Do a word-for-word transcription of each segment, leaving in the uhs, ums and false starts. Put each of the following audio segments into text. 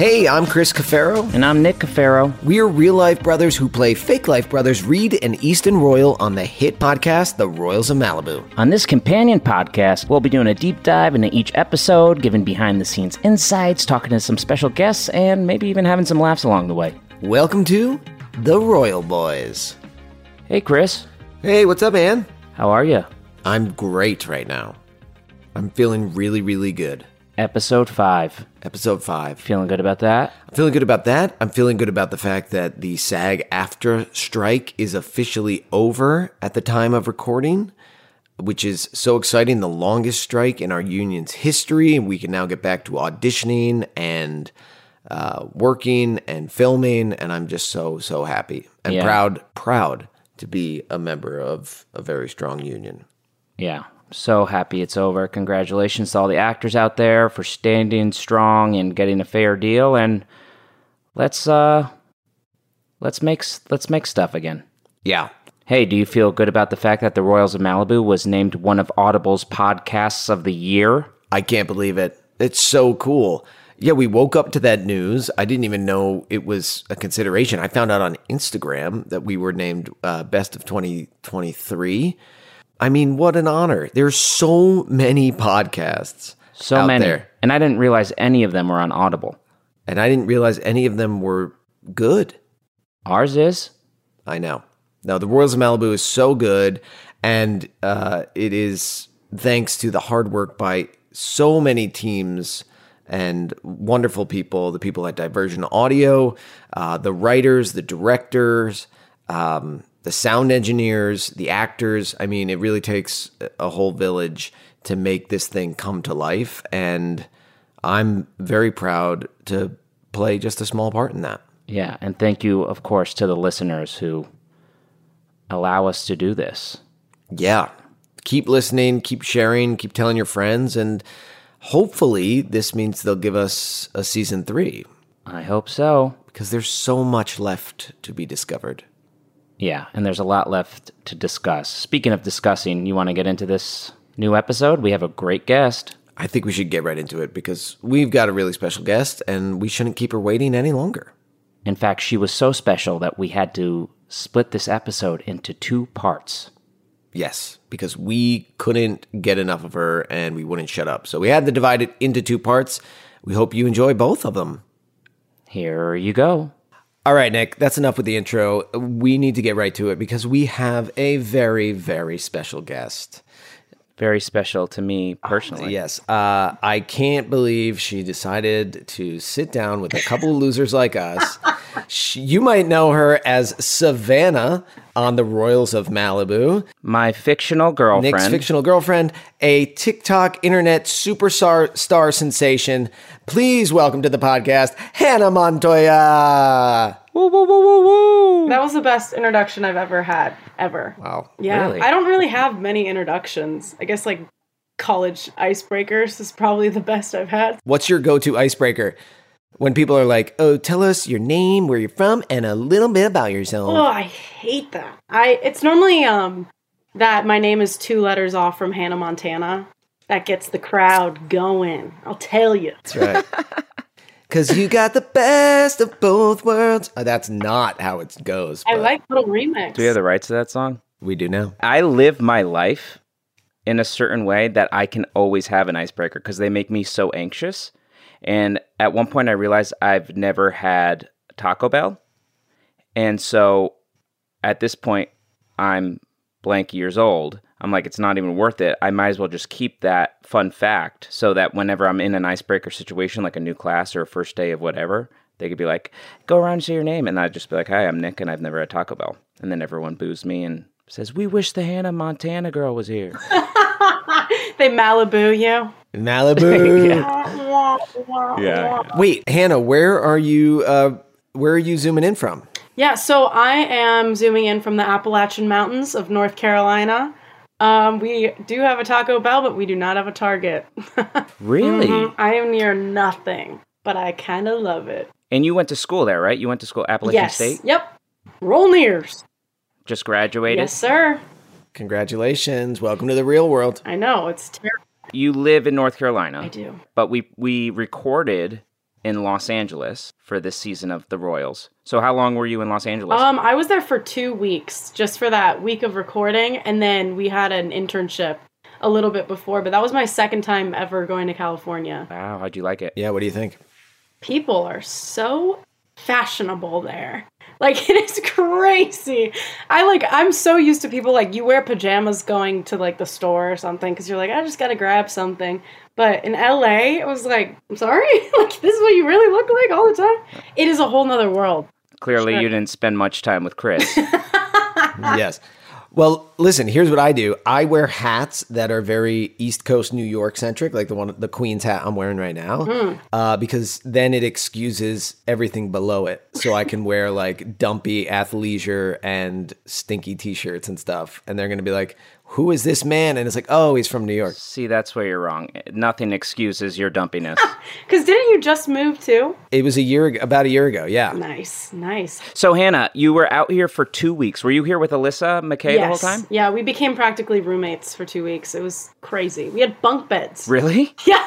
Hey, I'm Chris Cafaro. And I'm Nick Cafaro. We're real-life brothers who play fake-life brothers Reed and Easton Royal on the hit podcast, The Royals of Malibu. On this companion podcast, we'll be doing a deep dive into each episode, giving behind-the-scenes insights, talking to some special guests, and maybe even having some laughs along the way. Welcome to The Royal Boys. Hey, Chris. Hey, what's up, man? How are you? I'm great right now. I'm feeling really, really good. Episode five. Episode five. Feeling good about that? I'm feeling good about that. I'm feeling good about the fact that the SAG-AFTRA strike is officially over at the time of recording, which is so exciting. The longest strike in our union's history, and we can now get back to auditioning and uh, working and filming, and I'm just so, so happy and Yeah. proud, proud to be a member of a very strong union. Yeah. So happy it's over. Congratulations to all the actors out there for standing strong and getting a fair deal. And let's uh, let's make let's make stuff again. Yeah. Hey, do you feel good about the fact that The Royals of Malibu was named one of Audible's podcasts of the year? I can't believe it. It's so cool. Yeah, we woke up to that news. I didn't even know it was a consideration. I found out on Instagram that we were named uh, Best of twenty twenty-three. I mean, what an honor. There's so many podcasts So out many. there. And I didn't realize any of them were on Audible. And I didn't realize any of them were good. Ours is? I know. No, the Royals of Malibu is so good. And uh, it is thanks to the hard work by so many teams and wonderful people, the people at Diversion Audio, uh, the writers, the directors, um, the sound engineers, the actors. I mean, it really takes a whole village to make this thing come to life. And I'm very proud to play just a small part in that. Yeah, and thank you, of course, to the listeners who allow us to do this. Yeah. Keep listening, keep sharing, keep telling your friends, and hopefully this means they'll give us a season three. I hope so. Because there's so much left to be discovered. Yeah, and there's a lot left to discuss. Speaking of discussing, you want to get into this new episode? We have a great guest. I think we should get right into it because we've got a really special guest and we shouldn't keep her waiting any longer. In fact, she was so special that we had to split this episode into two parts. Yes, because we couldn't get enough of her and we wouldn't shut up. So we had to divide it into two parts. We hope you enjoy both of them. Here you go. All right, Nick, that's enough with the intro. We need to get right to it because we have a very, very special guest. Very special to me personally. Yes. Uh, I can't believe she decided to sit down with a couple of losers like us. She, you might know her as Savannah on The Royals of Malibu. My fictional girlfriend. Nick's fictional girlfriend, a TikTok internet superstar star sensation. Please welcome to the podcast, Hannah Montoya. Woo, woo, woo, woo, woo. That was the best introduction I've ever had, ever. Wow. Yeah, Really? I don't really have many introductions. I guess, like, college icebreakers is probably the best I've had. What's your go-to icebreaker? When people are like, oh, tell us your name, where you're from, and a little bit about yourself. Oh, I hate that. I It's normally um that my name is two letters off from Hannah Montana. That gets the crowd going. I'll tell you. That's right. Because you got the best of both worlds. Oh, that's not how it goes. I but like little remix. Do we have the rights to that song? We do now. I live my life in a certain way that I can always have an icebreaker because they make me so anxious. And at one point I realized I've never had Taco Bell. And so at this point, I'm blank years old. I'm like, it's not even worth it. I might as well just keep that fun fact so that whenever I'm in an icebreaker situation, like a new class or a first day of whatever, they could be like, go around and say your name. And I'd just be like, hi, I'm Nick and I've never had Taco Bell. And then everyone boos me and says, we wish the Hannah Montana girl was here. They Malibu you. Malibu. yeah. yeah. Wait, Hannah, where are you? Uh, where are you zooming in from? Yeah, so I am zooming in from the Appalachian Mountains of North Carolina. Um, we do have a Taco Bell, but we do not have a Target. Really? Mhm. I am near nothing, but I kind of love it. And you went to school there, right? You went to school at Appalachian Yes. State? Yep. Roll Nears. Just graduated? Yes, sir. Congratulations. Welcome to the real world. I know, it's terrible. You live in North Carolina. I do. But we, we recorded in Los Angeles for this season of The Royals. So how long were you in Los Angeles? Um, I was there for two weeks, just for that week of recording, and then we had an internship a little bit before, but that was my second time ever going to California. Wow, how'd you like it? Yeah, what do you think? People are so fashionable there. Like, it is crazy. I like, I'm so used to people like, you wear pajamas going to like the store or something because you're like, I just gotta grab something. But in L A, it was like, I'm sorry? Like, this is what you really look like all the time? It is a whole nother world. Clearly Sure. you didn't spend much time with Chris. Yes. Well, listen, here's what I do. I wear hats that are very East Coast New York centric, like the one, the Queen's hat I'm wearing right now, Mm. uh, because then it excuses everything below it. So I can wear like dumpy athleisure and stinky t-shirts and stuff. And they're going to be like, who is this man? And it's like, oh, he's from New York. See, that's where you're wrong. Nothing excuses your dumpiness. Because didn't you just move too? It was a year ago, about a year ago. Yeah. Nice, nice. So, Hannah, you were out here for two weeks. Were you here with Alyssa McKay the whole time? Yeah, we became practically roommates for two weeks. It was crazy. We had bunk beds. Really? Yeah.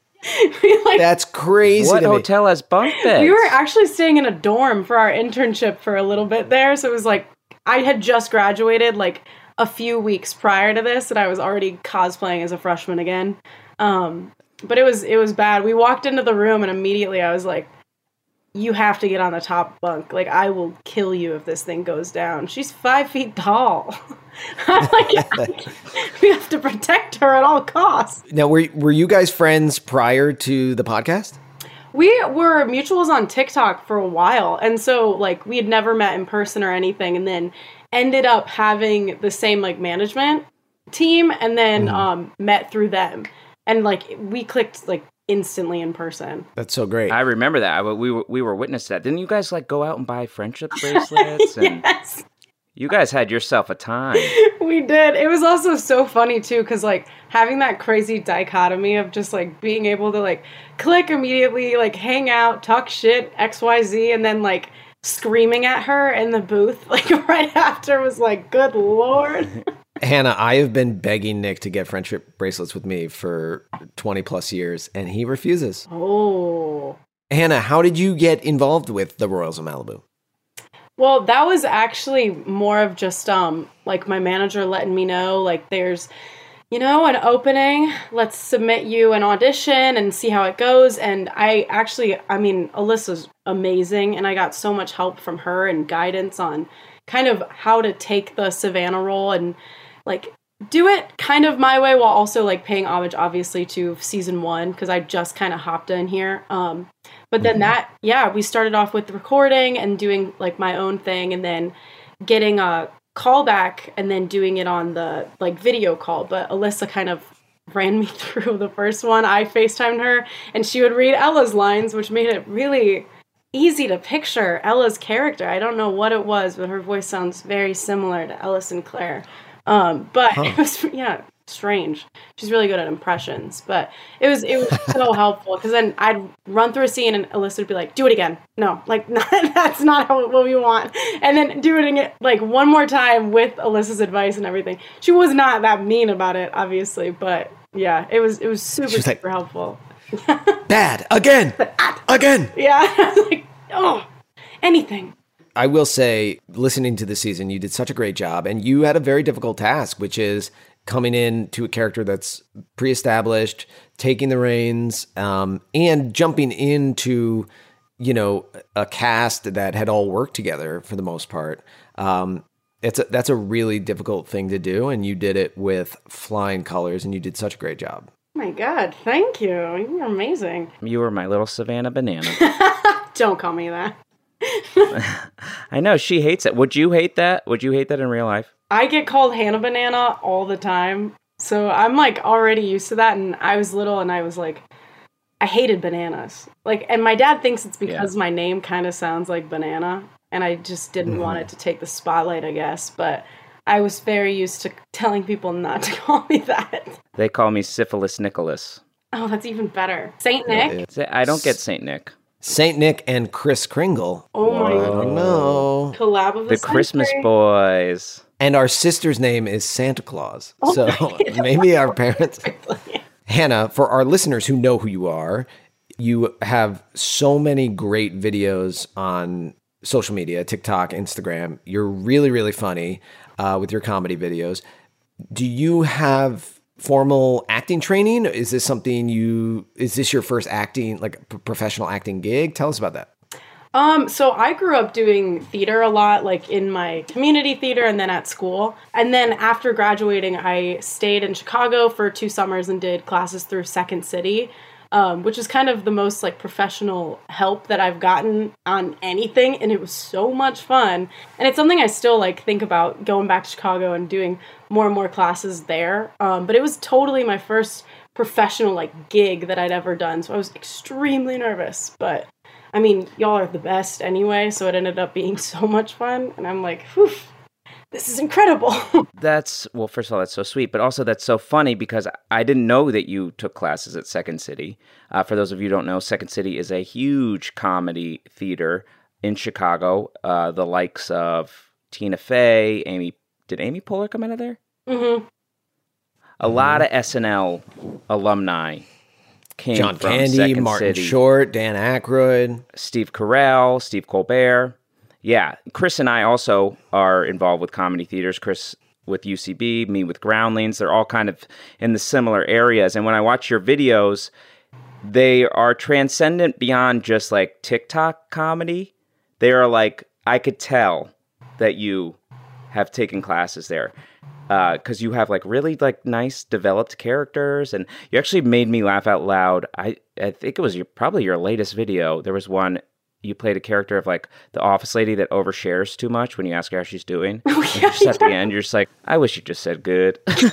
we like That's crazy What to me. hotel has bunk beds? we were actually staying in a dorm for our internship for a little bit there. So it was like I had just graduated like a few weeks prior to this, and I was already cosplaying as a freshman again. Um, but it was it was bad. We walked into the room and immediately I was like, you have to get on the top bunk. Like, I will kill you if this thing goes down. She's five feet tall. I'm like, we have to protect her at all costs. Now, were, were you guys friends prior to the podcast? We were mutuals on TikTok for a while. And so, like, we had never met in person or anything. And then ended up having the same, like, management team. And then Mm-hmm. um, met through them. And, like, we clicked, like, instantly in person. That's so great. I remember that. I- We were, we were witness to that. Didn't you guys, like, go out and buy friendship bracelets? And Yes. you guys had yourself a time. We did. It was also so funny too, because like having that crazy dichotomy of just like being able to like click immediately, like hang out, talk shit, X Y Z, and then like screaming at her in the booth like right after was like, good lord. Hannah, I have been begging Nick to get friendship bracelets with me for twenty plus years, and he refuses. Oh. Hannah, how did you get involved with the Royals of Malibu? Well, that was actually more of just um like my manager letting me know like there's, you know, an opening. Let's submit you an audition and see how it goes. And I actually, I mean, Alyssa's amazing, and I got so much help from her and guidance on kind of how to take the Savannah role and like do it kind of my way while also like paying homage obviously to season one because I just kind of hopped in here. Um, but then that, yeah, we started off with recording and doing like my own thing and then getting a callback and then doing it on the like video call. But Alyssa kind of ran me through the first one. I FaceTimed her and she would read Ella's lines, which made it really easy to picture Ella's character. I don't know what it was, but her voice sounds very similar to Ella Sinclair. Um, but Huh. it was, yeah, strange. She's really good at impressions, but it was, it was so helpful because then I'd run through a scene and Alyssa would be like, do it again. No, like, not, that's not how, what we want. And then do it again, like one more time with Alyssa's advice and everything. She was not that mean about it, obviously, but yeah, it was, it was super, She was like- super helpful. Bad again, again. Yeah. I was like, oh, anything. I will say, listening to the season, you did such a great job, and you had a very difficult task, which is coming in to a character that's pre-established, taking the reins, um, and jumping into, you know, a cast that had all worked together for the most part. Um, it's a, that's a really difficult thing to do, and you did it with flying colors, and you did such a great job. Oh my God, thank you. You're amazing. You were my little Savannah banana. Don't call me that. I know, she hates it. Would you hate that? Would you hate that in real life? I get called Hannah Banana all the time. So I'm like already used to that. And I was little and I was like, I hated bananas. Like, and my dad thinks it's because my name kind of sounds like banana. And I just didn't Mhm. want it to take the spotlight, I guess. But I was very used to telling people not to call me that. They call me Syphilis Nicholas. Oh, that's even better. Saint Yeah, Nick? yeah. Say- I don't get Saint Nick. Saint Nick and Kris Kringle. Oh my I Whoa. God. don't know. Collab of the, The Christmas century. boys. And our sister's name is Santa Claus. Oh so my God. maybe our parents. Hannah, for our listeners who know who you are, You have so many great videos on social media, TikTok, Instagram. You're really, really funny uh, with your comedy videos. Do you have formal acting training? Is this something you, is this your first acting, like p- professional acting gig? Tell us about that. Um, so I grew up doing theater a lot, like in my community theater and then at school. And then after graduating, I stayed in Chicago for two summers and did classes through Second City, um, which is kind of the most like professional help that I've gotten on anything. And it was so much fun. And it's something I still like think about going back to Chicago and doing more and more classes there. Um, but it was totally my first professional like gig that I'd ever done. So I was extremely nervous, but I mean, y'all are the best anyway, so it ended up being so much fun. And I'm like, whew, this is incredible. That's, well, first of all, that's so sweet, but also that's so funny because I didn't know that you took classes at Second City. Uh, for those of you who don't know, Second City is a huge comedy theater in Chicago. Uh, the likes of Tina Fey, Amy, did Amy Poehler come out of there? Mm-hmm. A lot of S N L alumni came John from Candy, Second Martin City. Short, Dan Aykroyd. Steve Carell, Steve Colbert. Yeah, Chris and I also are involved with comedy theaters. Chris with U C B, me with Groundlings. They're all kind of in the similar areas. And when I watch your videos, they are transcendent beyond just like TikTok comedy. They are like, I could tell that you have taken classes there. Because uh, you have like really like nice developed characters, and you actually made me laugh out loud. I, I think it was your, probably your latest video. There was one you played a character of like the office lady that overshares too much when you ask her how she's doing. Oh, and yeah, just yeah. at the end, you're just like, I wish you just said good.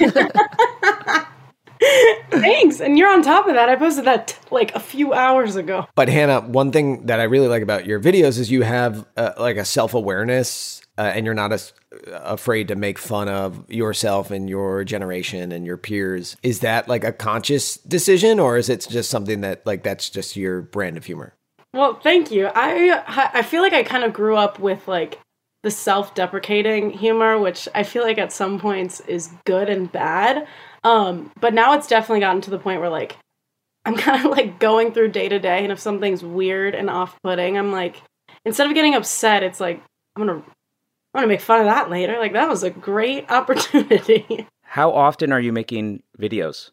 Thanks. And you're on top of that. I posted that t- like a few hours ago. But Hannah, one thing that I really like about your videos is you have uh, like a self-awareness uh, and you're not as afraid to make fun of yourself and your generation and your peers. Is that like a conscious decision, or is it just something that like that's just your brand of humor? Well, thank you. I I feel like I kind of grew up with like the self-deprecating humor, which I feel like at some points is good and bad. Um, but now it's definitely gotten to the point where like I'm kind of like going through day to day, and if something's weird and off-putting, I'm like, instead of getting upset, it's like I'm gonna I'm gonna make fun of that later. Like that was a great opportunity. How often are you making videos?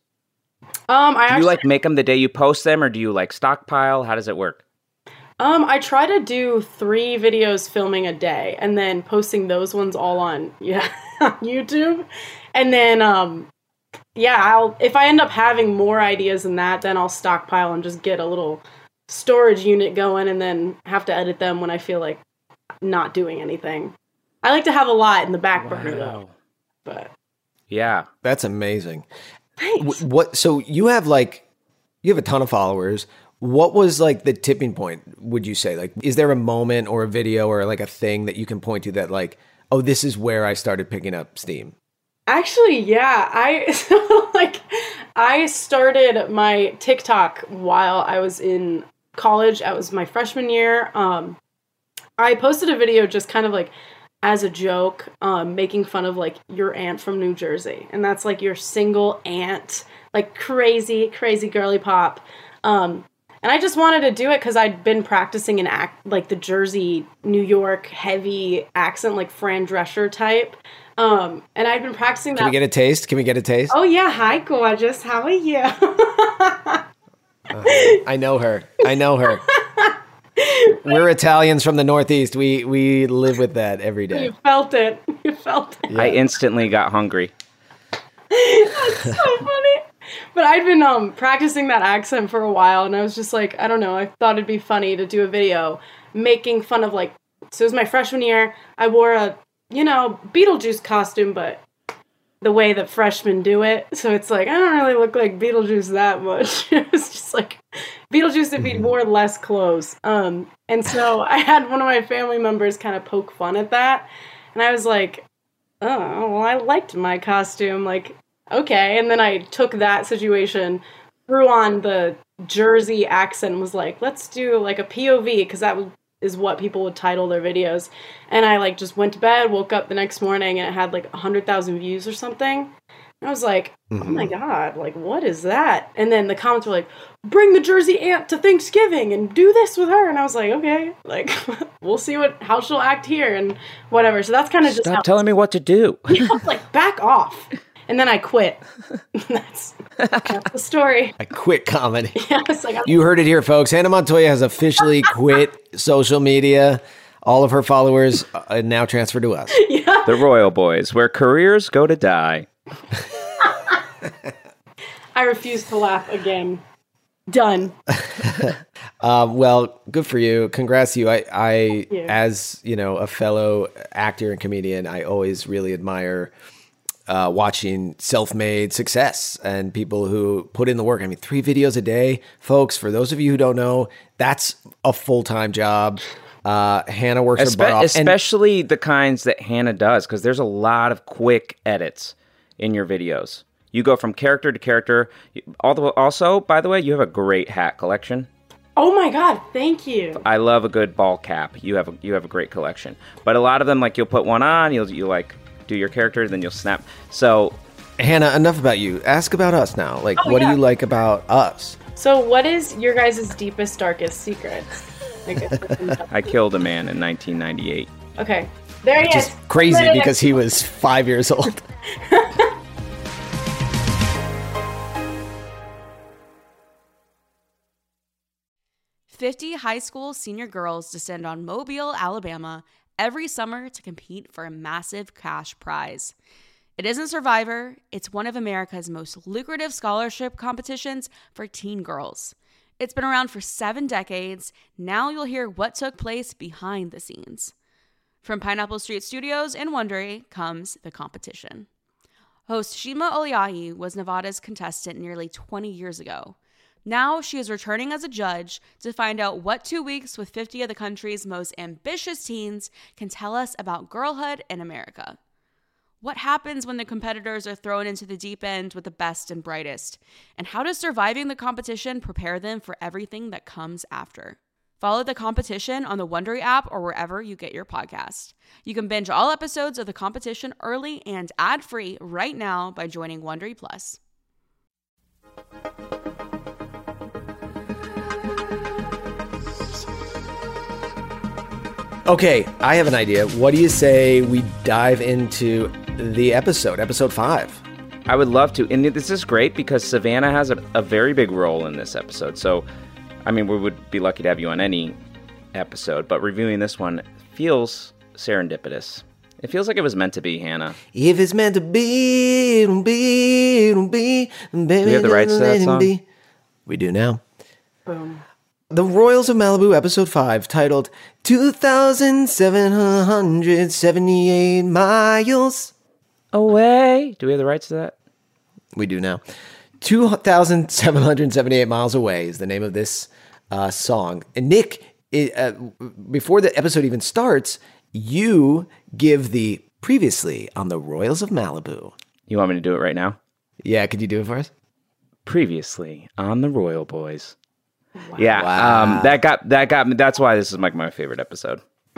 Um, I do actually, you like make them the day you post them, or do you like stockpile? How does it work? Um, I try to do three videos filming a day, and then posting those ones all on yeah on YouTube, and then um. Yeah, I'll if I end up having more ideas than that, then I'll stockpile and just get a little storage unit going and then have to edit them when I feel like not doing anything. I like to have a lot in the back burner though. But yeah, that's amazing. Thanks. W- what so you have like you have a ton of followers. What was like the tipping point, would you say? Like is there a moment or a video or like a thing that you can point to that like, oh, this is where I started picking up steam? Actually, yeah, I so like I started my TikTok while I was in college. It was my freshman year. Um, I posted a video just kind of like as a joke, um, making fun of like your aunt from New Jersey, and that's like your single aunt, like crazy, crazy girly pop. Um, and I just wanted to do it because I'd been practicing an act like the Jersey, New York heavy accent, like Fran Drescher type. Um, and I've been practicing that. Can we get a taste? Can we get a taste? Oh yeah, hi gorgeous, how are you? uh, I know her. I know her. We're Italians from the Northeast. We we live with that every day. You felt it. You felt it. Yeah. I instantly got hungry. That's so funny. But I'd been um practicing that accent for a while, and I was just like, I don't know, I thought it'd be funny to do a video making fun of like, so it was my freshman year, I wore a you know, Beetlejuice costume, but the way that freshmen do it. So it's like, I don't really look like Beetlejuice that much. It's just like Beetlejuice if he wore less clothes. Um, and so I had one of my family members kind of poke fun at that. And I was like, oh, well, I liked my costume. Like, okay. And then I took that situation, threw on the Jersey accent, and was like, let's do like a P O V, because that was is what people would title their videos. And I like just went to bed, woke up the next morning, and it had like one hundred thousand views or something. And I was like, mm-hmm. oh my God, like, what is that? And then the comments were like, bring the Jersey aunt to Thanksgiving and do this with her. And I was like, okay, like, we'll see what how she'll act here and whatever. So that's kind of just Stop telling me what to do. Yeah, like, back off. And then I quit. that's, that's the story. I quit comedy. Yeah, like, you heard it here, folks. Hannah Montoya has officially quit social media. All of her followers are now transferred to us. Yeah. The Royal Boys, where careers go to die. I refuse to laugh again. Done. um, well, good for you. Congrats to you. I, I you. as you know, a fellow actor and comedian, I always really admire uh, watching self-made success and people who put in the work. I mean, three videos a day, folks. For those of you who don't know, that's a full-time job. Uh, Hannah works Espe- her butt off. Especially and- the kinds that Hannah does, because there's a lot of quick edits in your videos. You go from character to character. Also, by the way, you have a great hat collection. Oh my God, thank you. I love a good ball cap. You have a, you have a great collection. But a lot of them, like, you'll put one on, you'll you like do your character, then you'll snap. So, Hannah, enough about you. Ask about us now. Like, oh, what yeah. do you like about us? So, what is your guys' deepest, darkest secret? I killed a man in nineteen ninety-eight. Okay, there he Which is. is crazy because he was five years old. fifty high school senior girls descend on Mobile, Alabama every summer to compete for a massive cash prize. It isn't Survivor, it's one of America's most lucrative scholarship competitions for teen girls. It's been around for seven decades. Now you'll hear what took place behind the scenes. From Pineapple Street Studios in Wondery comes The Competition. Host Shima Oliahi was Nevada's contestant nearly twenty years ago. Now she is returning as a judge to find out what two weeks with fifty of the country's most ambitious teens can tell us about girlhood in America. What happens when the competitors are thrown into the deep end with the best and brightest? And how does surviving the competition prepare them for everything that comes after? Follow The Competition on the Wondery app or wherever you get your podcast. You can binge all episodes of The Competition early and ad-free right now by joining Wondery Plus. Okay, I have an idea. What do you say we dive into the episode, episode five? I would love to. And this is great because Savannah has a, a very big role in this episode. So, I mean, we would be lucky to have you on any episode, but reviewing this one feels serendipitous. It feels like it was meant to be, Hannah. If it's meant to be, it'll be, it'll be. Baby, do we have the rights to that song? Be. We do now. Boom. The Royals of Malibu, episode five, titled two thousand seven hundred seventy-eight miles away. Do we have the rights to that? We do now. two thousand seven hundred seventy-eight miles away is the name of this uh, song. And Nick, it, uh, before the episode even starts, you give the previously on the Royals of Malibu. You want me to do it right now? Yeah, could you do it for us? Previously on the Royal Boys. Wow. Yeah, wow. um, that got that got me. That's why this is like my favorite episode.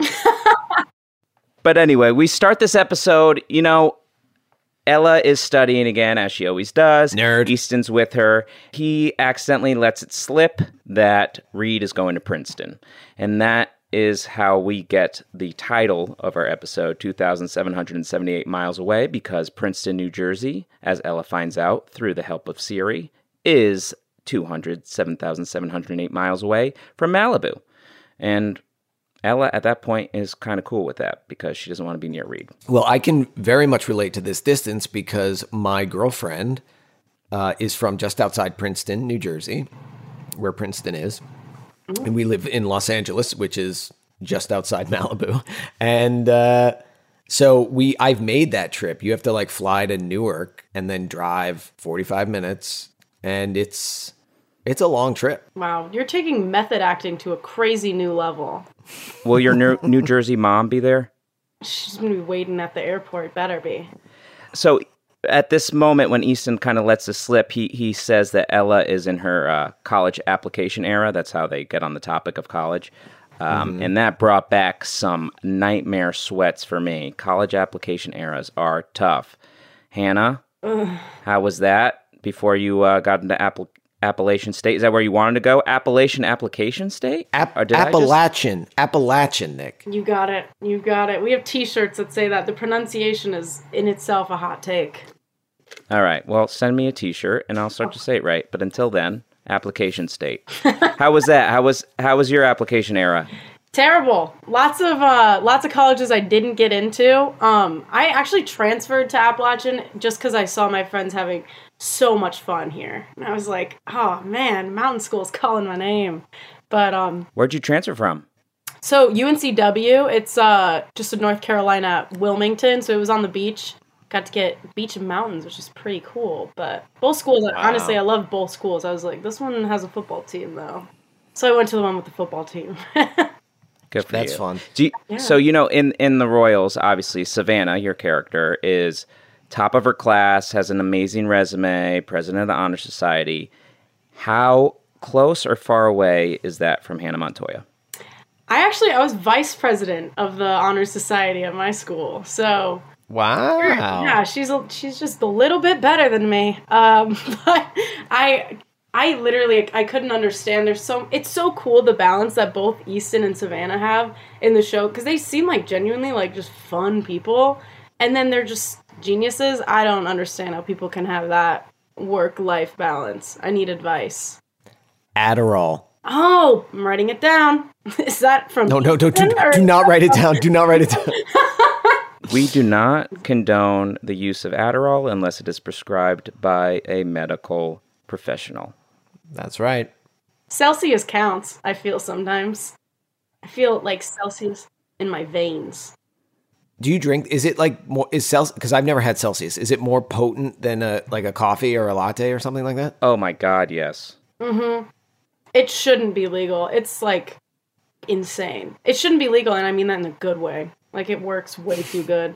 But anyway, we start this episode. You know, Ella is studying again, as she always does. Nerd. Easton's with her. He accidentally lets it slip that Reed is going to Princeton, and that is how we get the title of our episode, two thousand seven hundred seventy-eight miles away, because Princeton, New Jersey, as Ella finds out through the help of Siri, is two hundred seven thousand seven hundred eight miles away from Malibu. And Ella, at that point, is kind of cool with that because she doesn't want to be near Reed. Well, I can very much relate to this distance because my girlfriend uh, is from just outside Princeton, New Jersey, where Princeton is. And we live in Los Angeles, which is just outside Malibu. And uh, so we, I've made that trip. You have to like fly to Newark and then drive forty-five minutes. And it's it's a long trip. Wow, you're taking method acting to a crazy new level. Will your New, New Jersey mom be there? She's going to be waiting at the airport. Better be. So at this moment when Easton kind of lets this slip, he he says that Ella is in her uh, college application era. That's how they get on the topic of college. Um, mm-hmm. And that brought back some nightmare sweats for me. College application eras are tough. Hannah, Ugh. How was that before you uh, got into Apple, Appalachian State? Is that where you wanted to go? Appalachian Application State? App- Or did I just- Appalachian. Appalachian, Nick. You got it. You got it. We have T-shirts that say that. The pronunciation is in itself a hot take. All right. Well, send me a T-shirt and I'll start to say it right. But until then, Application State. How was that? How was how was your application era? Terrible. Lots of uh, lots of colleges I didn't get into. Um, I actually transferred to Appalachian just because I saw my friends having so much fun here, and I was like, "Oh man, Mountain School's calling my name." But um, Where'd you transfer from? so U N C W, it's uh just in North Carolina, Wilmington. So it was on the beach. Got to get beach and mountains, which is pretty cool. But both schools, honestly, I love both schools. I was like, this one has a football team though, so I went to the one with the football team. Good for That's you. fun. Do you- Yeah. So, you know, in, in the Royals, obviously, Savannah, your character, is top of her class, has an amazing resume, president of the Honor Society. How close or far away is that from Hannah Montoya? I actually, I was vice president of the Honor Society at my school, so Wow. yeah, she's a, she's just a little bit better than me. Um, but I I literally I couldn't understand. There's so it's so cool the balance that both Easton and Savannah have in the show because they seem like genuinely like just fun people, and then they're just geniuses. I don't understand how people can have that work-life balance. I need advice. Adderall. Oh, I'm writing it down. Is that from No, no, don't, do, Easton, or- do not write it down. Do not write it down. We do not condone the use of Adderall unless it is prescribed by a medical professional. That's right. Celsius counts, I feel sometimes. I feel like Celsius in my veins. Do you drink? Is it like more? Is Celsius? Because I've never had Celsius. Is it more potent than a like a coffee or a latte or something like that? Oh my God, yes. Mm-hmm. It shouldn't be legal. It's like insane. It shouldn't be legal, and I mean that in a good way. Like it works way too good.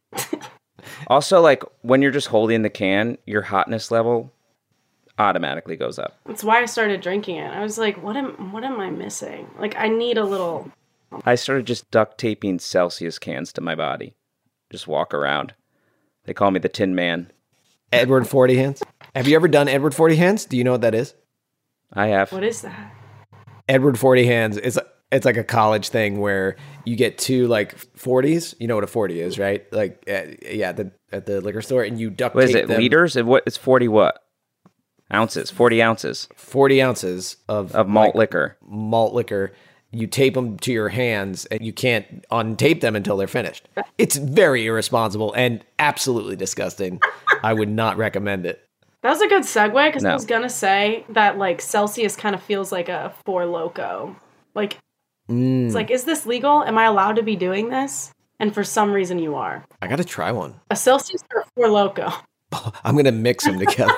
Also, like when you're just holding the can, your hotness level automatically goes up. That's why I started drinking it. I was like, what am what am I missing? Like I need a little. I started just duct taping Celsius cans to my body. Just walk around. They call me the Tin Man. Edward Forty Hands. Have you ever done Edward Forty Hands? Do you know what that is? I have. What is that? Edward Forty Hands is it's like a college thing where you get two like forties. You know what a forty is, right? Like uh, yeah, the at the liquor store, and you duct What is tape it? them Liters? It- What? It's forty what? Ounces. Forty ounces forty ounces of of malt like, liquor. malt liquor. You tape them to your hands, and you can't untape them until they're finished. It's very irresponsible and absolutely disgusting. I would not recommend it. That was a good segue because I No. was gonna say that like Celsius kind of feels like a Four Loko. Like Mm, it's like, is this legal? Am I allowed to be doing this? And for some reason, you are. I gotta try one. A Celsius or a Four Loko? I'm gonna mix them together.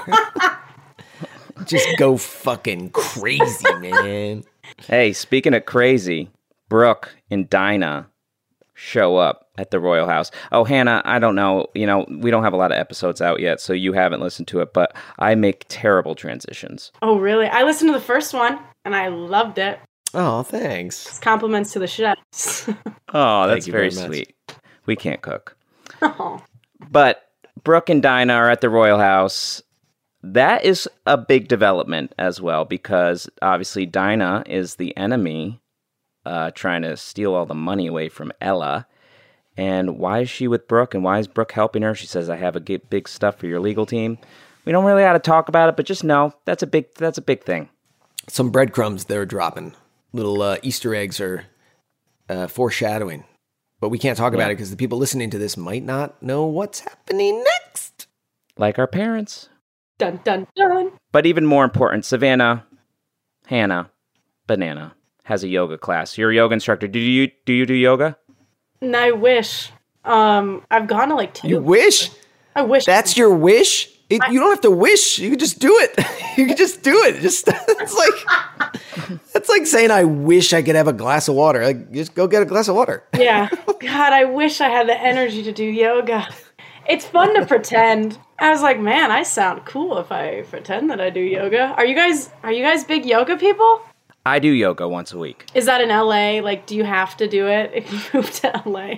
Just go fucking crazy, man. Hey, speaking of crazy, Brooke and Dinah show up at the Royal House. Oh, Hannah, I don't know. You know, we don't have a lot of episodes out yet, so you haven't listened to it, but I make terrible transitions. Oh, really? I listened to the first one and I loved it. Oh, thanks. It's compliments to the chefs. Oh, that's you very, very much. sweet. We can't cook. Oh. But Brooke and Dinah are at the Royal House. That is a big development as well, because obviously Dinah is the enemy, uh, trying to steal all the money away from Ella. And why is she with Brooke, and why is Brooke helping her? She says, I have a g- big stuff for your legal team. We don't really have to talk about it, but just know that's a big that's a big thing. Some breadcrumbs they're dropping. Little uh, Easter eggs or uh, foreshadowing. But we can't talk about Yeah. it because the people listening to this might not know what's happening next. Like our parents. Dun dun dun. But even more important, Savannah, Hannah, Banana has a yoga class. You're a yoga instructor. Do you do you do yoga? And I wish. Um, I've gone to like two. You wish? I wish. That's your wish? It, you don't have to wish. You can just do it. You can just do it. Just it's like that's like saying I wish I could have a glass of water. Like just go get a glass of water. Yeah. God, I wish I had the energy to do yoga. It's fun to pretend. I was like, man, I sound cool if I pretend that I do yoga. Are you guys are you guys big yoga people? I do yoga once a week. Is that in L A? Like, do you have to do it if you move to L A?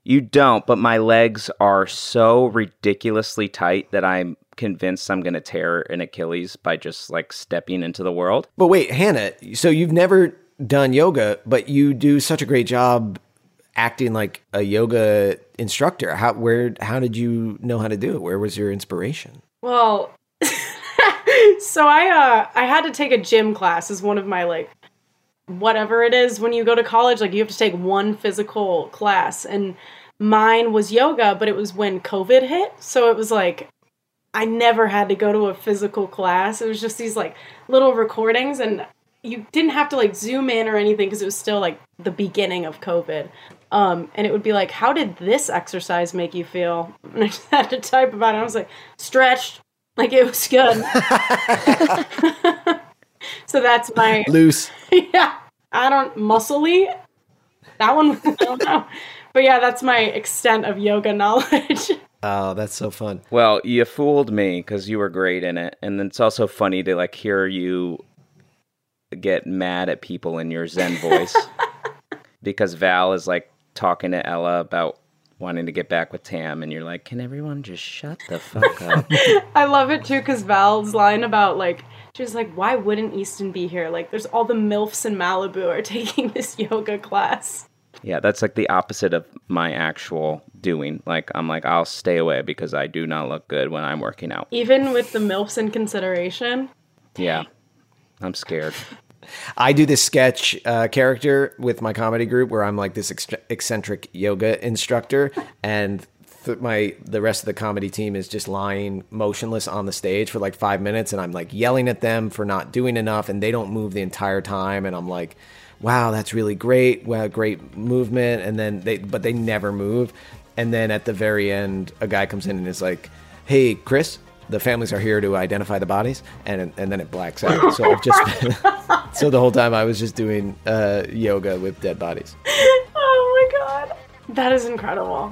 You don't, but my legs are so ridiculously tight that I'm convinced I'm going to tear an Achilles by just like stepping into the world. But wait, Hannah, so you've never done yoga, but you do such a great job acting like a yoga instructor. How where how did you know how to do it? Where was your inspiration? Well, so I uh I had to take a gym class as one of my like whatever it is when you go to college, like you have to take one physical class, and mine was yoga, but it was when COVID hit. So it was like I never had to go to a physical class. It was just these like little recordings, and you didn't have to like zoom in or anything because it was still like the beginning of COVID. Um, and it would be like, how did this exercise make you feel? And I just had to type about it. I was like, stretched. Like it was good. So that's my loose. Yeah. I don't muscly. That one, I don't know. But yeah, that's my extent of yoga knowledge. Oh, that's so fun. Well, you fooled me because you were great in it. And it's also funny to like hear you get mad at people in your Zen voice because Val is like talking to Ella about wanting to get back with Tam, and you're like, can everyone just shut the fuck up? I love it too because Val's line about like, she's like, why wouldn't Easton be here? Like, there's all the MILFs in Malibu are taking this yoga class. Yeah, that's like the opposite of my actual doing. Like, I'm like, I'll stay away because I do not look good when I'm working out. Even with the MILFs in consideration? Yeah, I'm scared. I do this sketch uh, character with my comedy group where I'm like this ex- eccentric yoga instructor, and th- my the rest of the comedy team is just lying motionless on the stage for like five minutes, and I'm like yelling at them for not doing enough, and they don't move the entire time, and I'm like, wow, that's really great, wow, great movement, and then they but they never move, and then at the very end, a guy comes in and is like, hey, Chris, the families are here to identify the bodies, and and then it blacks out. So I've just been, so the whole time I was just doing uh, yoga with dead bodies. Oh my god, that is incredible.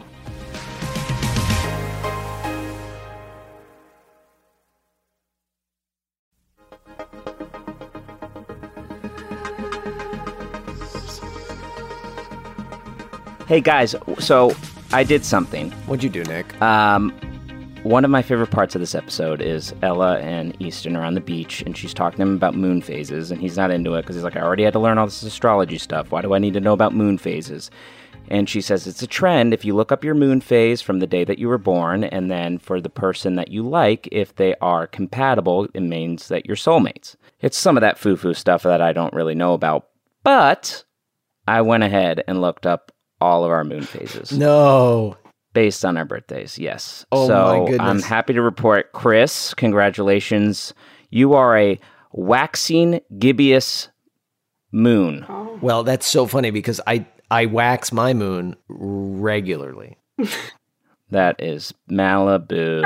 Hey guys, so I did something. What'd you do, Nick? Um, one of my favorite parts of this episode is Ella and Easton are on the beach, and she's talking to him about moon phases, and he's not into it because he's like, I already had to learn all this astrology stuff. Why do I need to know about moon phases? And she says it's a trend. If you look up your moon phase from the day that you were born, and then for the person that you like, if they are compatible, it means that you're soulmates. It's some of that foo-foo stuff that I don't really know about, but I went ahead and looked up all of our moon phases. No. Based on our birthdays, yes. Oh, so my goodness. I'm happy to report, Chris, congratulations. You are a waxing gibbous moon. Oh. Well, that's so funny because I, I wax my moon regularly. That is Malibu.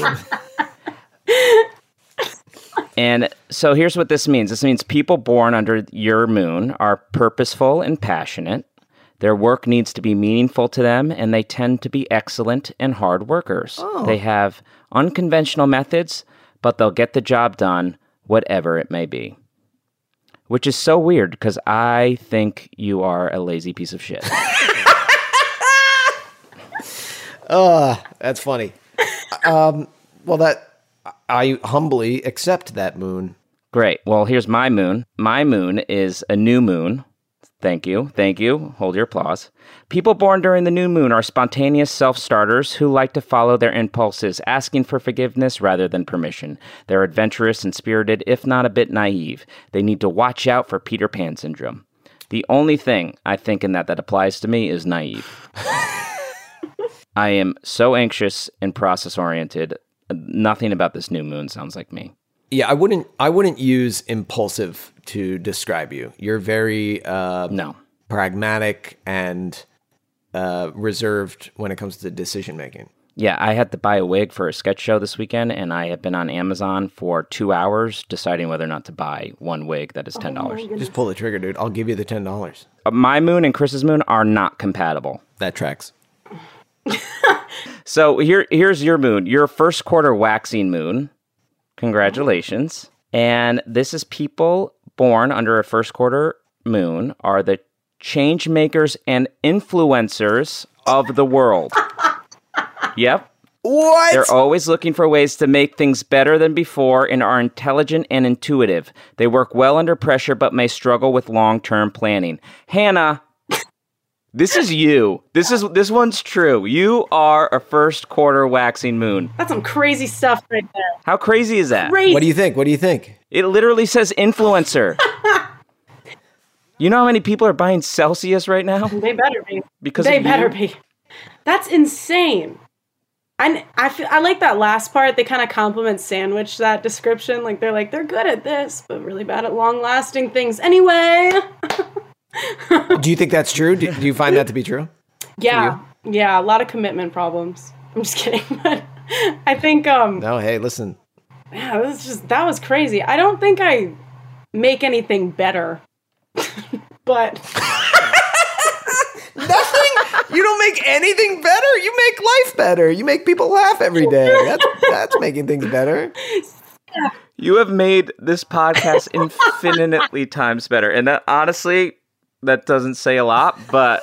And so here's what this means. This means people born under your moon are purposeful and passionate. Their work needs to be meaningful to them, and they tend to be excellent and hard workers. Oh. They have unconventional methods, but they'll get the job done, whatever it may be. Which is so weird, because I think you are a lazy piece of shit. Oh, that's funny. Um, well, that I humbly accept that moon. Great. Well, here's my moon. My moon is a new moon. Thank you. Thank you. Hold your applause. People born during the new moon are spontaneous self-starters who like to follow their impulses, asking for forgiveness rather than permission. They're adventurous and spirited, if not a bit naive. They need to watch out for Peter Pan syndrome. The only thing I think in that that applies to me is naive. I am so anxious and process-oriented. Nothing about this new moon sounds like me. Yeah, I wouldn't. I wouldn't use impulsive to describe you. You're very uh, No. pragmatic and uh, reserved when it comes to decision making. Yeah, I had to buy a wig for a sketch show this weekend, and I have been on Amazon for two hours deciding whether or not to buy one wig that is ten dollars. Oh Just pull the trigger, dude. I'll give you the ten dollars. Uh, My moon and Chris's moon are not compatible. That tracks. So here, here's your moon. Your first quarter waxing moon. Congratulations. And this is people born under a first quarter moon are the change makers and influencers of the world. Yep. What? They're always looking for ways to make things better than before and are intelligent and intuitive. They work well under pressure but may struggle with long-term planning. Hannah, this is you. This is this one's true. You are a first quarter waxing moon. That's some crazy stuff right there. How crazy is that? Crazy. What do you think? What do you think? It literally says influencer. You know how many people are buying Celsius right now? They better be. Because they of better you? be. That's insane. I, I, feel, I like that last part. They kind of compliment Sandwich that description. Like, they're like, they're good at this, but really bad at long-lasting things anyway. Do you think that's true? Do, do you find that to be true? Yeah. Yeah, a lot of commitment problems. I'm just kidding. But I think, um, No, hey, listen. yeah, this is just, that was crazy. I don't think I make anything better. But... Nothing? You don't make anything better? You make life better. You make people laugh every day. That's, that's making things better. You have made this podcast infinitely times better. And that, honestly, that doesn't say a lot, but...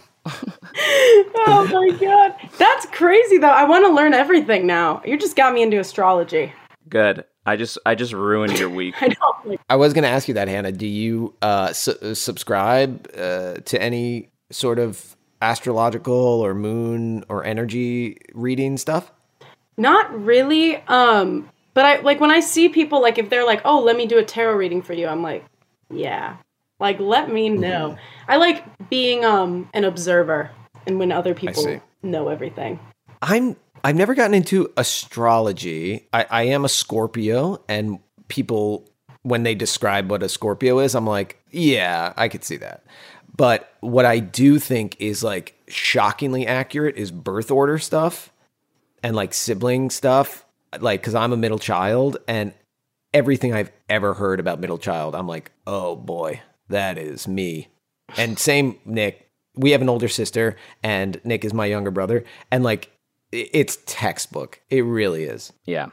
Oh my god. That's crazy though. I want to learn everything now. You just got me into astrology. Good. I just I just ruined your week. I know. Like, I was going to ask you that, Hannah. Do you uh, su- subscribe uh, to any sort of astrological or moon or energy reading stuff? not really. Um, but I like when I see people like if they're like, "Oh, let me do a tarot reading for you." I'm like, "Yeah." Like let me know. Mm-hmm. I like being um an observer and when other people know everything. I'm I've never gotten into astrology. I, I am a Scorpio, and people, when they describe what a Scorpio is, I'm like, yeah, I could see that. But what I do think is like shockingly accurate is birth order stuff and like sibling stuff. Like, because I'm a middle child, and everything I've ever heard about middle child, I'm like, oh boy, that is me. And same Nick. We have an older sister, and Nick is my younger brother, and like, it's textbook. It really is. Yeah.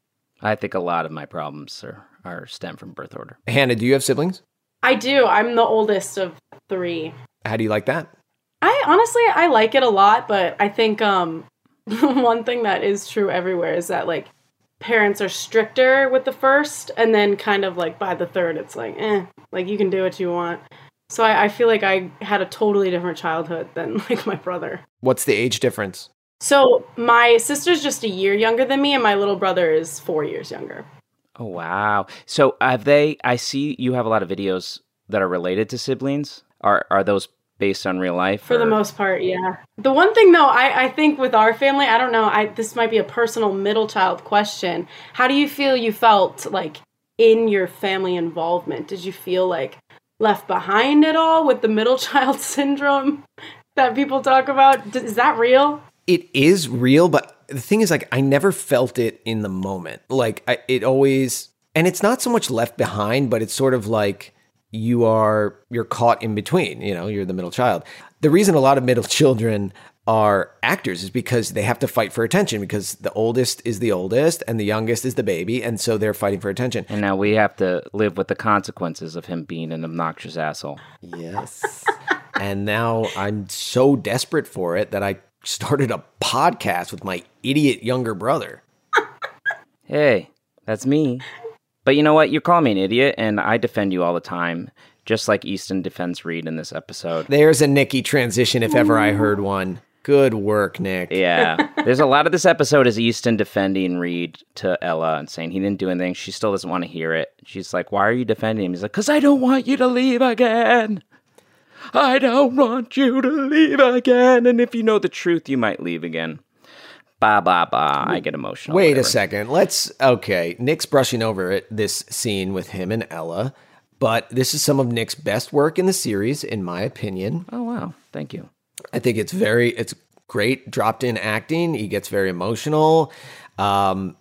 I think a lot of my problems are, are stem from birth order. Hannah, do you have siblings? I do. I'm the oldest of three. How do you like that? I honestly, I like it a lot, but I think um, one thing that is true everywhere is that like parents are stricter with the first, and then kind of like by the third, it's like, eh, like you can do what you want. So I, I feel like I had a totally different childhood than like my brother. What's the age difference? So my sister's just a year younger than me, and my little brother is four years younger. Oh, wow. So have they, I see you have a lot of videos that are related to siblings. Are are those based on real life? For or? the most part, yeah. The one thing, though, I, I think with our family, I don't know, I this might be a personal middle child question. How do you feel you felt, like, in your family involvement? Did you feel, like, left behind at all with the middle child syndrome that people talk about? Is that real? It is real, but the thing is, like, I never felt it in the moment. Like, I, it always, and it's not so much left behind, but it's sort of like you are, you're caught in between, you know, you're the middle child. The reason a lot of middle children are actors is because they have to fight for attention, because the oldest is the oldest and the youngest is the baby, and so they're fighting for attention. And now we have to live with the consequences of him being an obnoxious asshole. Yes. And now I'm so desperate for it that I started a podcast with my idiot younger brother. Hey, that's me. But you know what? You call me an idiot, and I defend you all the time, just like Easton defends Reed in this episode. There's a Nicky transition if ever I heard one. Good work, Nick. Yeah. There's a lot of this episode is Easton defending Reed to Ella and saying he didn't do anything. She still doesn't want to hear it. She's like, why are you defending him? He's like, because I don't want you to leave again. I don't want you to leave again. And if you know the truth, you might leave again. Bah, bah, bah. I get emotional. Wait whatever. a second. Let's, okay. Nick's brushing over it, this scene with him and Ella, but this is some of Nick's best work in the series, in my opinion. Oh, wow. Thank you. I think it's very, it's great dropped in acting. He gets very emotional. Um,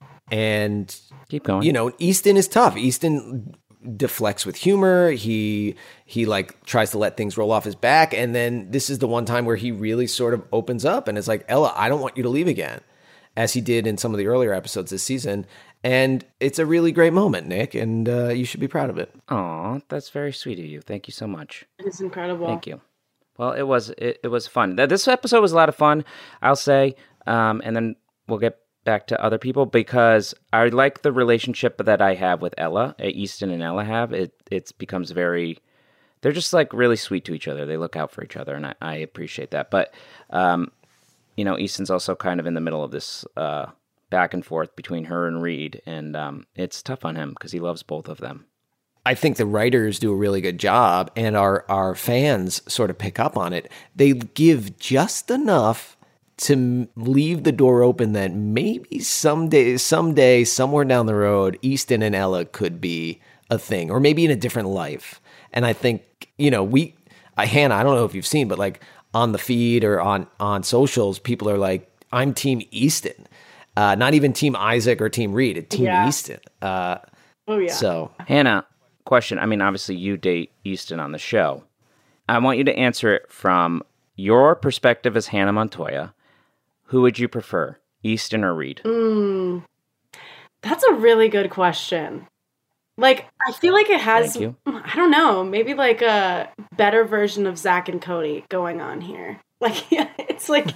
and, Keep going. You know, Easton is tough. Easton deflects with humor. He he like tries to let things roll off his back, and then this is the one time where he really sort of opens up and is like, Ella, I don't want you to leave again, as he did in some of the earlier episodes this season. And it's a really great moment, Nick, and uh, you should be proud of it. Aw, that's very sweet of you. Thank you so much. It is incredible. Thank you. Well, it was it, it was fun. Th- This episode was a lot of fun, I'll say, um, and then we'll get back to other people because I like the relationship that I have with Ella. uh, Easton and Ella have it. It becomes very. They're just like really sweet to each other. They look out for each other, and I, I appreciate that. But um, you know, Easton's also kind of in the middle of this uh, back and forth between her and Reed, and um, it's tough on him because he loves both of them. I think the writers do a really good job, and our, our fans sort of pick up on it. They give just enough to m- leave the door open that maybe someday, someday, somewhere down the road, Easton and Ella could be a thing, or maybe in a different life. And I think, you know, we, uh, Hannah, I don't know if you've seen, but like on the feed or on, on socials, people are like, I'm Team Easton. Uh, not even Team Isaac or Team Reed, it's Team Yeah. Easton. Uh, Oh yeah. so... Hannah, question. I mean, obviously you date Easton on the show. I want you to answer it from your perspective as Hannah Montoya. Who would you prefer, Easton or Reed? Mm, that's a really good question. Like, I feel like it has, Thank you. I don't know, maybe like a better version of Zach and Cody going on here. Like, yeah, it's like,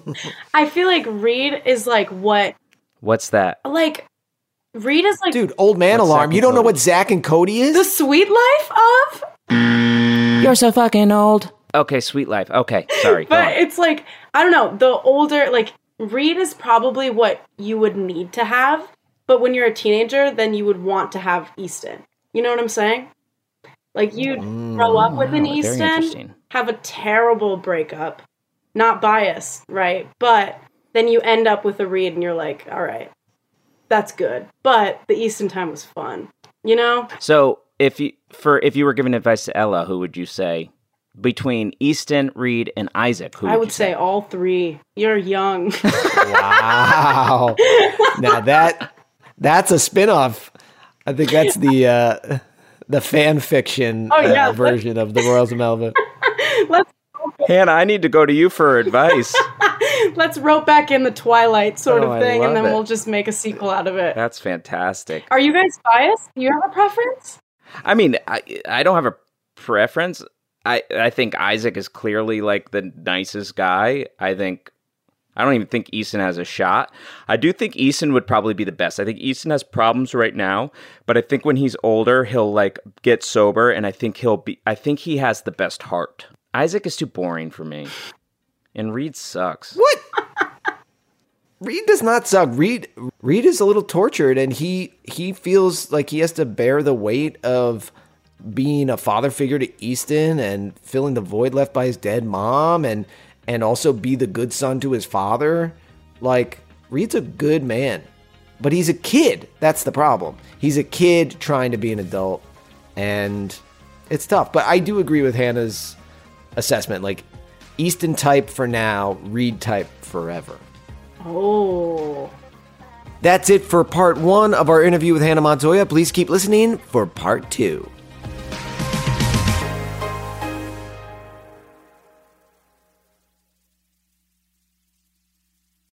I feel like Reed is like what, What's that? like, Reed is like Dude, old man What's alarm. Zack You and don't know Cody? what Zach and Cody is? the sweet life of, You're so fucking old. Okay, Sweet Life. Okay, sorry. go but on. it's like, I don't know, the older, like, Reed is probably what you would need to have, but when you're a teenager, then you would want to have Easton. You know what I'm saying? Like, you'd grow up with an Wow, very Easton, interesting. have a terrible breakup, not biased, right? But then you end up with a Reed and you're like, all right, that's good. But the Easton time was fun, you know? So, if you for if you were giving advice to Ella, who would you say between Easton, Reed, and Isaac? Who I would you say all three. You're young. Wow. Now that that's a spinoff. I think that's the uh, the fan fiction Oh, yeah. uh, version of the Royals of Malibu. let's Hannah, I need to go to you for advice. let's rope back in the Twilight sort Oh, I of thing, and love then it. we'll just make a sequel out of it. That's fantastic. Are you guys biased? Do you have a preference? I mean, I I don't have a preference. I I think Isaac is clearly like the nicest guy. I think I don't even think Easton has a shot. I do think Easton would probably be the best. I think Easton has problems right now, but I think when he's older, he'll like get sober, and I think he'll be. I think he has the best heart. Isaac is too boring for me, and Reed sucks. What? Reed does not suck. Reed Reed is a little tortured, and he he feels like he has to bear the weight of being a father figure to Easton and filling the void left by his dead mom, and and also be the good son to his father. Like, Reed's a good man, but he's a kid. That's the problem. He's a kid trying to be an adult, and it's tough. But I do agree with Hannah's assessment. Like, Easton type for now, Reed type forever. Oh. That's it for part one of our interview with Hannah Montoya. Please keep listening for part two.